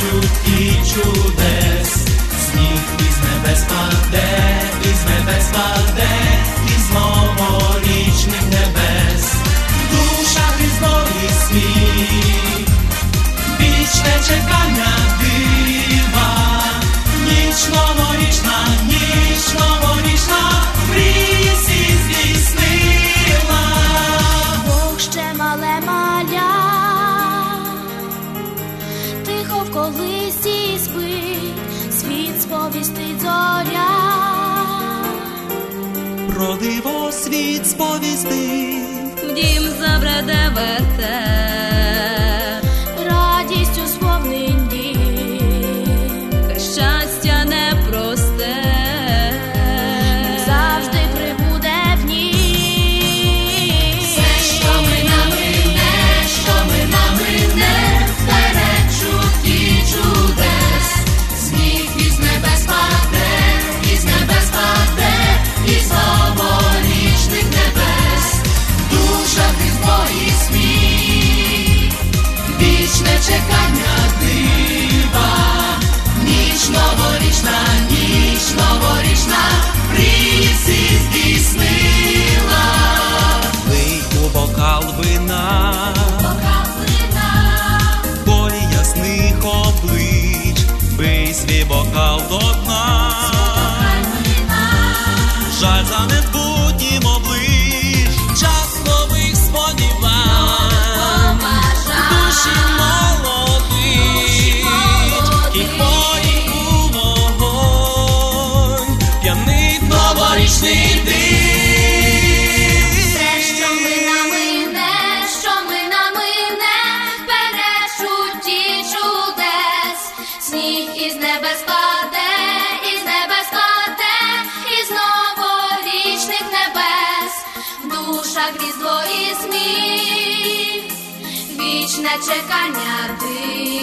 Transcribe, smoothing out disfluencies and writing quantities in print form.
чутки чудес, сніг із небес паде, із небес паде, із новорічних небес, душа Різдво і сміх, вічне чекання дива, ніч новорічна, мрії всі здійснила. Бог ще мале маля, тихо в колисі спить, світ сповістить зоря. Про диво світ сповістить, в дім забреде вертеп, радістю сповнить дім, щастя непросте завжди прибуде в ній. все, що мине, вперед чутки чудес, сніг із небес паде, із новорічних небес, душа Різдво і сміх, вічне чекання дива, ніч новорічна, мрії всі здійснила. Лий у бокал вина, полі ясних облич, бий свій бокал до дна, жаль за небутнім облич, час нових сподівань, душі молодить, і хвої у вогонь, п'яний новорічний дим. Вперед чутки чудес, сніг із небес паде, із новорічних небес, душа Різдво і сміх, вічне чекання ти.